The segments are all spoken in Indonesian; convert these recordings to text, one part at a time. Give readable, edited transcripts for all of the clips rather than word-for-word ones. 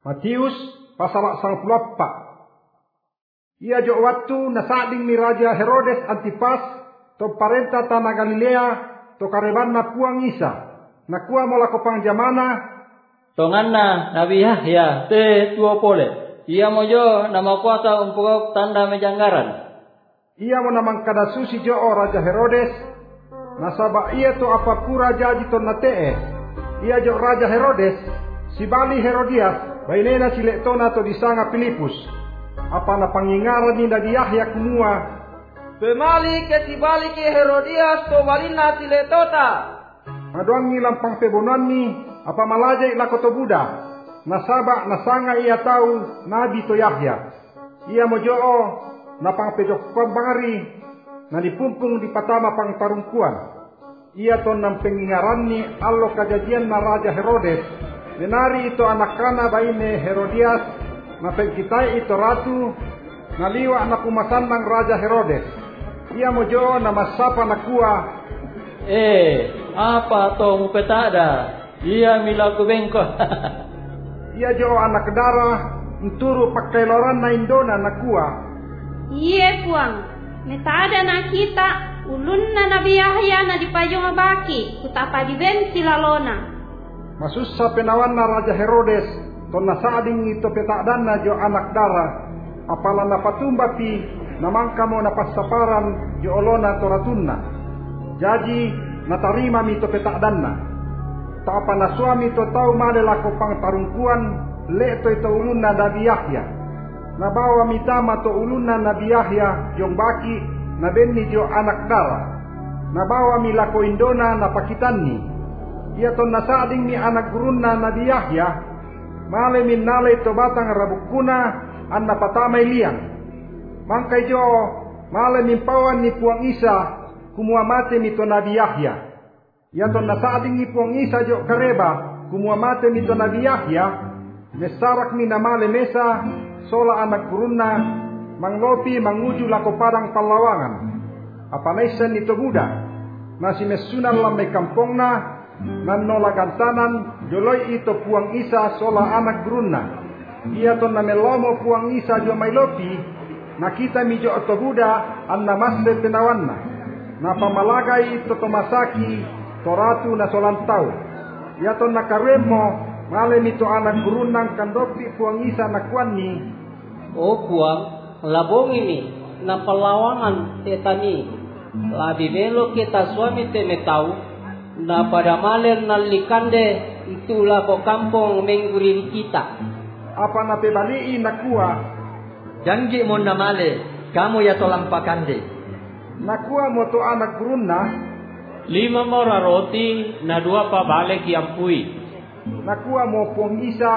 Matius pasal 34. Ia jo waktu nasading ni Raja Herodes Antipas to parenta tanah Galilea to kareban na puang Isa. Nakua mola ko pangjamana tonganna Nabi Yahya te tuo pole. Ia mojo nama kuasa umpuk tanda mejanggaran. Ia mo namang kadasusi jo Raja Herodes. Nasaba ia to apapura jaji to natee. Ia jo Raja Herodes si bali Herodias bainena si lektona to disanga Filipus. Apa na pangingaran ni Nabi Yahya kumua pemali ke si bali ke Herodias to balina si letota. Aduang ni lampang pebonan ni apa malajay lakoto Buddha. Nasaba nasanga ia tahu Nabi to Yahya. Ia mojoo napang pejok bangari na dipumpung di patama pang tarungkuan. Ia to nang pengingaran ni allo kejadian na Raja Herodes. Menari itu anak-anak baine Herodias na pengkitai itu ratu naliwa na kumasan ng Raja Herodes. Ia mojoo na masapa nakua apa to mupetada? Ia mila kubengko. Ia jo anak darah nturu pakai loran na indona nakua. Iya puang, metada na kita ulun na Nabi Yahya na dipayong abaki kutapa di ben silalona. Masussa penawan na Raja Herodes to nasading ito petadan na jo anak darah apala na patumbapi namangka mo na pasaparan jo olona to ratunna. Jadi natarima mi to petadan na. Tapa na suami to tau malela ko pang tarungkuan le to ito ulun na Nabi Yahya. Nabawa mitama to ulun na Nabi Yahya jong baki na benni jo anak dara. Nabawa mi lako indona na pakitan ni. Ia to nasading mi anak gurun na Nabi Yahya. Male min nalay to batang rabukuna an napatamay liang. Mangkay jo male min pawan ni puang Isa kumuamate mi to Nabi Yahya. Ia to nasading ni puang Isa jo kareba kumuamate mi to Nabi Yahya. Mesarak mi namale mesa sola anak gurunna manglopi manguju lako padang palawangan. Apa naisan nito Buddha nasi mesunan lamay kampongna nan nolagantanan joloi ito puang Isa sola anak gurunna. Ia to namelomo puang Isa jo mailopi nakita mi jo to Buddha an namasse penawanna. Na pamalagay ito tomasaki toratu na solantau. Ia to nakaremo male mi to anak gurunang kandopi puang Isa nakuan ni. O puang, labong ini na palawangan tetani. Labi melo kita suami temetau na pada malen nalikande itulah ko kampung mengguri kita. Apa na pebali nakua? Janji mo na male, kamu ya tolampakande. Nakua mo to anak gurunna 5 mora roti na 2 pa balik yang pui. Nakua mo puang Isa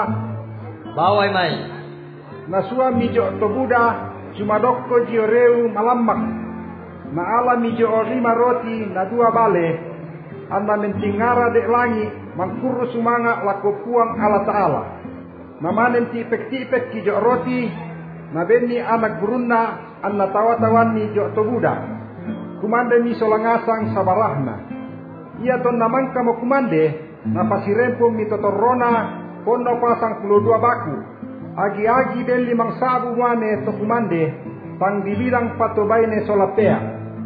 bawai mai. Na suami jo to Buddha sumadokko jioreu malamak. Na alami jo 5 roti na 2 bale. Anda mentingara dek langi mangkuru sumanga lako puang ala ta'ala. Na manen tipek-tipek ki jo roti na benni anak gurunna anna tawa-tawan ni jo to Buddha. Kumande mi solangasang sabarahna. Ia ton namang kamo kumande na pasirempong mi totorona pondo pasang 12 baku. Agi-agi ben 5 sabu wane to kumande pang dibilang patobayne solapea.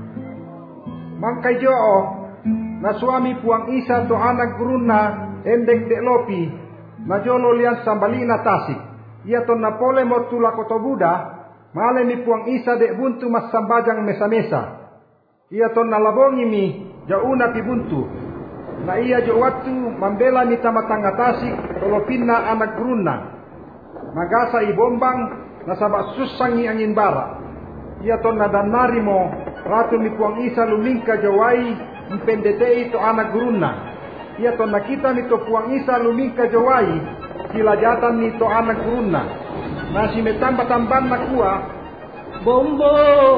Mangkay jo na suami puang Isa to anak gurunna endek dek lopi na jolo lian sambalina tasik. Ia to napole mortula koto Buddha male mi puang Isa dek buntu mas sambajang mesa-mesa. Ia to nalabongi mi jauna pi buntu. Na ia jo waktu mambela mi tamatanga tasik tolopinna anak gurunna. Nagasa ibombang nasaba susangi angin bara. Ia to nadanari mo ratu mi puang Isa lumingka jawai impendete itu anak gurunna. Ia to nakita ni to puang Isa lumingka jawai kilajatan ni to anak gurunna. Nasi metamba-tamban nakua Bombo.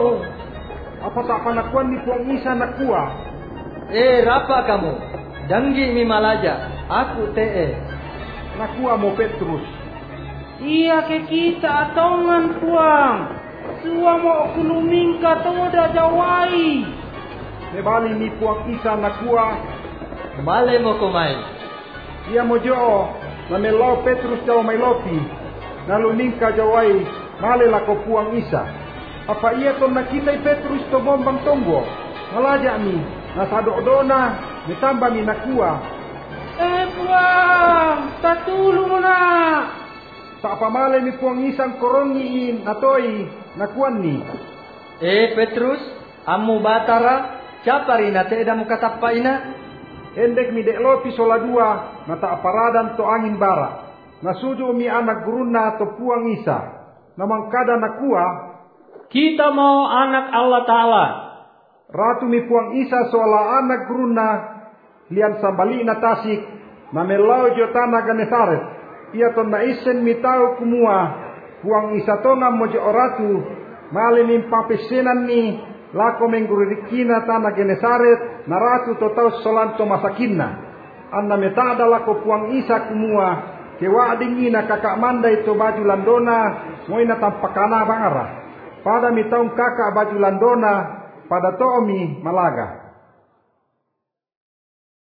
apa tak panakuan ni puang Isa nakua. Rapa kamu? Janji mi malaja. Aku Nakua mo Petrus. Iya ke kita atongan puang. Suwa mo kulumingka toda jawai. Nebali ni puang Isa nakua. Male mo kumay. Ia mo jo na melau Petrus jawa mailopi, nalu ningka jawai male lako puang Isa. Apa ia ton nakitay Petrus to bombang tonggo, ngalaja mi, nasadok-dona, mitamba mi nakua. Puang, tatulong mo na. Sa apamale mi puang Isang korongiin atoi nakuan ni. Petrus, amu batara, siapa rin na te mo katapa ina? Hendek mi deklopi sola dua, nata aparadan to angin bara. Nasuju mi anak guruna to puang Isa. Namang kada nakua, kita mau anak Allah Ta'ala. Ratu mi puang Isa soala anak guruna, lian sambali na tasik, na melau jotana Genesaret. Ia ton na isen mi tau kumua, puang Isa tonga mojo oratu, malin papesenan ni, lako menggurikina tanah Genesaret, na ratu to tau solanto masakinna. Anna metada lako puang Isa kumua, kewa dingina kakak mandai to baju landona, moina tampakana bangara. Pada mi taung kakak baju landona, pada tomi malaga.